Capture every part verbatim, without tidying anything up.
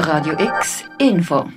Radio X Info.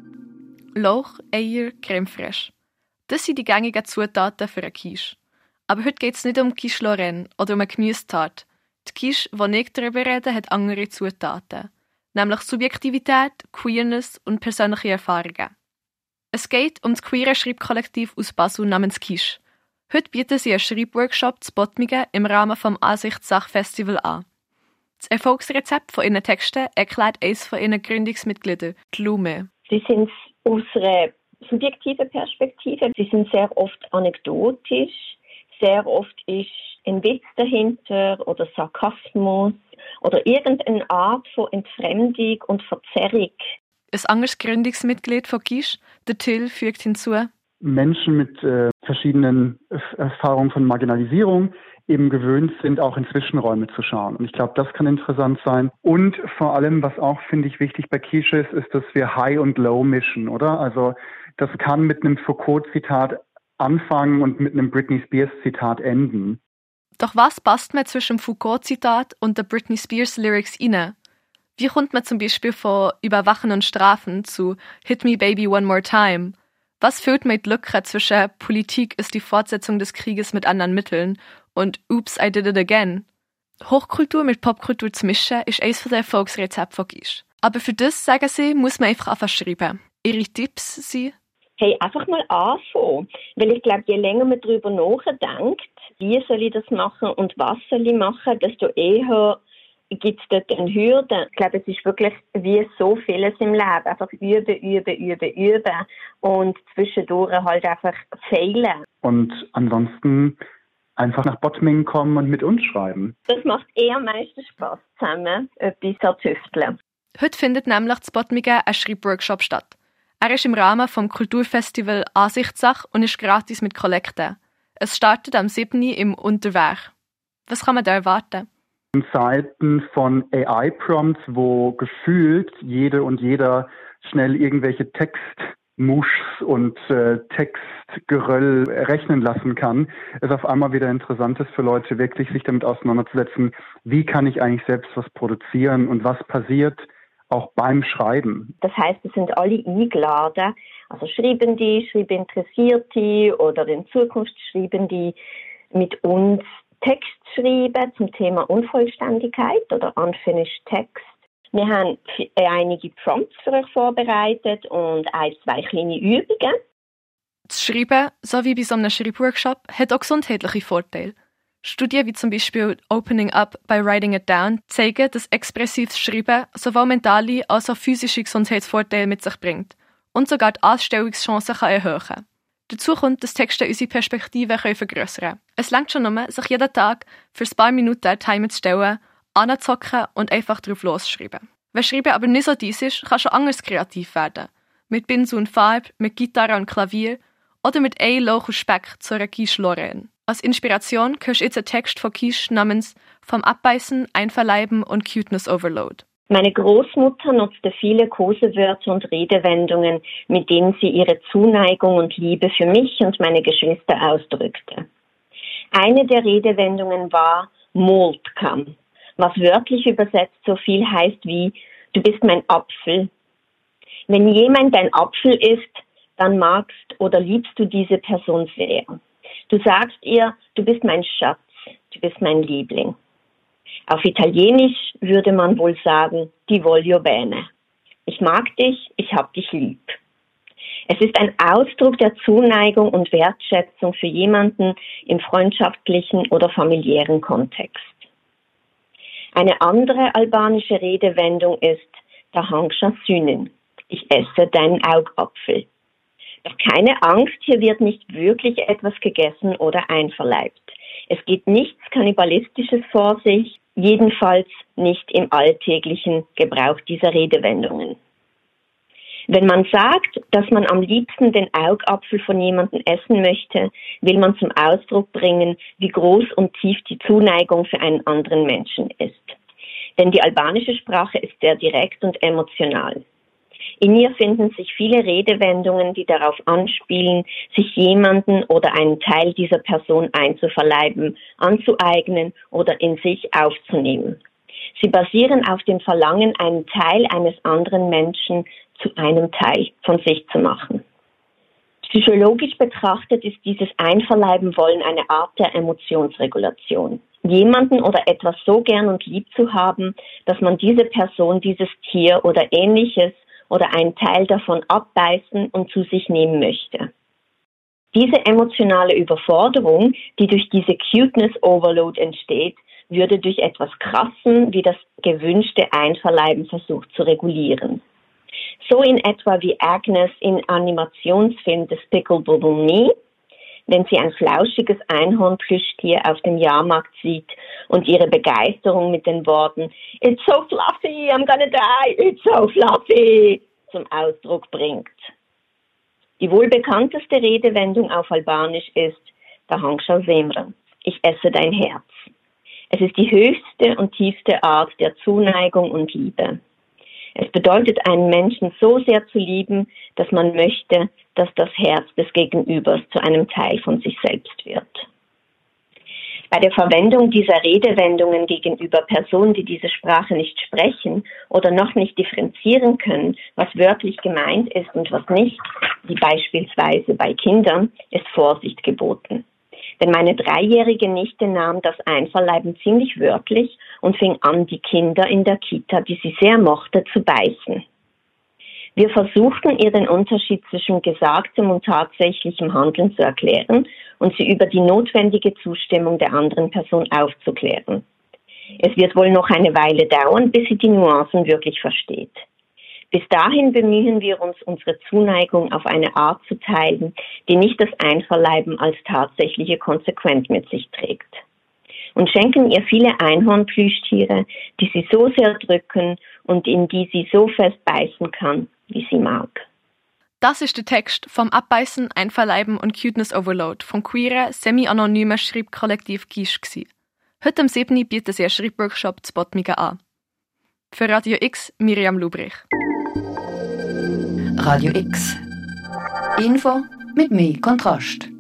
Lauch, Eier, Creme fraiche. Das sind die gängigen Zutaten für eine Quiche. Aber heute geht es nicht um Quiche Lorraine oder um eine Gemüsetat. Die Quiche, die ich darüber rede, hat andere Zutaten. Nämlich Subjektivität, Queerness und persönliche Erfahrungen. Es geht um das queere Schreibkollektiv aus Basel namens Quiche. Heute bieten sie einen Schreibworkshop zu Bottmingen im Rahmen des Ansichtssach-Festival an. Das Erfolgsrezept von ihren Texten erklärt eines von ihren Gründungsmitgliedern, die Lume. Sie sind aus einer subjektiven Perspektive. Sie sind sehr oft anekdotisch. Sehr oft ist ein Witz dahinter oder Sarkasmus oder irgendeine Art von Entfremdung und Verzerrung. Ein anderes Gründungsmitglied von Quiche, der Till, fügt hinzu: Menschen mit äh, verschiedenen Erfahrungen von Marginalisierung eben gewöhnt sind, auch in Zwischenräume zu schauen. Und ich glaube, das kann interessant sein. Und vor allem, was auch, finde ich, wichtig bei Quiche ist, ist, dass wir High und Low mischen, oder? Also das kann mit einem Foucault-Zitat anfangen und mit einem Britney Spears-Zitat enden. Doch was passt man zwischen dem Foucault-Zitat und der Britney Spears-Lyrics rein? Wie kommt man zum Beispiel von Überwachen und Strafen zu Hit Me Baby One More Time? Was füllt man die Lücke zwischen Politik ist die Fortsetzung des Krieges mit anderen Mitteln und Oops, I did it again? Hochkultur mit Popkultur zu mischen ist eines der Erfolgsrezepte von Quiche. Aber für das, sagen sie, muss man einfach anfangen schreiben. Ihre Tipps sind: Hey, einfach mal anfangen. Weil ich glaube, je länger man darüber nachdenkt, wie soll ich das machen und was soll ich machen, desto eher gibt es dort eine Hürde. Ich glaube, es ist wirklich wie so vieles im Leben. Einfach üben, üben, üben, üben und zwischendurch halt einfach failen. Und ansonsten einfach nach Bottmingen kommen und mit uns schreiben. Das macht eher am meisten Spass, zusammen etwas zu tüfteln. Heute findet nämlich in Bottmingen ein Schreibworkshop statt. Er ist im Rahmen vom Kulturfestival Ansichtssach und ist gratis mit Kollekten. Es startet am siebten im Unterweg. Was kann man da erwarten? In Zeiten von A I-Prompts, wo gefühlt jede und jeder schnell irgendwelche Textmuschs und äh, Textgeröll rechnen lassen kann, ist auf einmal wieder interessant ist für Leute, wirklich sich damit auseinanderzusetzen, wie kann ich eigentlich selbst was produzieren und was passiert auch beim Schreiben. Das heisst, es sind alle eingeladen, also Schreibende, Schreibinteressierte oder in Zukunft Schreibende mit uns Text schreiben zum Thema Unvollständigkeit oder Unfinished Text. Wir haben einige Prompts für euch vorbereitet und ein, zwei kleine Übungen. Das Schreiben, so wie bei so einem Schreibworkshop, hat auch gesundheitliche Vorteile. Studien wie zum Beispiel Opening Up by Writing It Down zeigen, dass expressives Schreiben sowohl mentale als auch physische Gesundheitsvorteile mit sich bringt und sogar die Anstellungschancen kann erhöhen. Dazu kommt, dass Texte unsere Perspektive vergrössern können. Es reicht schon nur, sich jeden Tag für ein paar Minuten Timer zu stellen, anzuhocken und einfach drauf loszuschreiben. Wenn Schreiben aber nicht so dies ist, kann schon anders kreativ werden. Mit Pinsel und Farbe, mit Gitarre und Klavier oder mit einem Lauch und Speck zu einer Quiche Lorraine. Als Inspiration hörst du jetzt einen Text von Quiche namens Vom Abbeißen, Einverleiben und Cuteness Overload. Meine Großmutter nutzte viele Kosewörter und Redewendungen, mit denen sie ihre Zuneigung und Liebe für mich und meine Geschwister ausdrückte. Eine der Redewendungen war Moldkam, was wörtlich übersetzt so viel heißt wie Du bist mein Apfel. Wenn jemand dein Apfel ist, dann magst oder liebst du diese Person sehr. Du sagst ihr, du bist mein Schatz, du bist mein Liebling. Auf Italienisch würde man wohl sagen, ti voglio bene. Ich mag dich, ich hab dich lieb. Es ist ein Ausdruck der Zuneigung und Wertschätzung für jemanden im freundschaftlichen oder familiären Kontext. Eine andere albanische Redewendung ist Tahangsha Sünin. Ich esse deinen Augapfel. Doch keine Angst, hier wird nicht wirklich etwas gegessen oder einverleibt. Es geht nichts Kannibalistisches vor sich, jedenfalls nicht im alltäglichen Gebrauch dieser Redewendungen. Wenn man sagt, dass man am liebsten den Augapfel von jemandem essen möchte, will man zum Ausdruck bringen, wie groß und tief die Zuneigung für einen anderen Menschen ist. Denn die albanische Sprache ist sehr direkt und emotional. In ihr finden sich viele Redewendungen, die darauf anspielen, sich jemanden oder einen Teil dieser Person einzuverleiben, anzueignen oder in sich aufzunehmen. Sie basieren auf dem Verlangen, einen Teil eines anderen Menschen zu einem Teil von sich zu machen. Psychologisch betrachtet ist dieses Einverleiben wollen eine Art der Emotionsregulation. Jemanden oder etwas so gern und lieb zu haben, dass man diese Person, dieses Tier oder Ähnliches oder einen Teil davon abbeißen und zu sich nehmen möchte. Diese emotionale Überforderung, die durch diese Cuteness Overload entsteht, würde durch etwas Krassen wie das gewünschte Einverleiben versucht zu regulieren. So in etwa wie Agnes im Animationsfilm Despicable Me, wenn sie ein flauschiges Einhornplüschtier auf dem Jahrmarkt sieht und ihre Begeisterung mit den Worten "It's so fluffy, I'm gonna die, it's so fluffy" zum Ausdruck bringt. Die wohl bekannteste Redewendung auf Albanisch ist "Tahangshal zemra", ich esse dein Herz. Es ist die höchste und tiefste Art der Zuneigung und Liebe. Es bedeutet, einen Menschen so sehr zu lieben, dass man möchte, dass das Herz des Gegenübers zu einem Teil von sich selbst wird. Bei der Verwendung dieser Redewendungen gegenüber Personen, die diese Sprache nicht sprechen oder noch nicht differenzieren können, was wörtlich gemeint ist und was nicht, wie beispielsweise bei Kindern, ist Vorsicht geboten. Denn meine dreijährige Nichte nahm das Einverleiben ziemlich wörtlich und fing an, die Kinder in der Kita, die sie sehr mochte, zu beißen. Wir versuchten, ihr den Unterschied zwischen gesagtem und tatsächlichem Handeln zu erklären und sie über die notwendige Zustimmung der anderen Person aufzuklären. Es wird wohl noch eine Weile dauern, bis sie die Nuancen wirklich versteht. Bis dahin bemühen wir uns, unsere Zuneigung auf eine Art zu teilen, die nicht das Einverleiben als tatsächliche Konsequenz mit sich trägt. Und schenken ihr viele Einhornplüschtiere, die sie so sehr drücken und in die sie so fest beißen kann, wie sie mag. Das ist der Text vom Abbeißen, Einverleiben und Cuteness Overload vom queeren, semi-anonymen Schreibkollektiv Gisch gsi. Heute am siebten bietet sie einen Schreibworkshop zu Bottmige an. Für Radio X, Miriam Lubrich. Radio X. Info mit mehr Kontrast.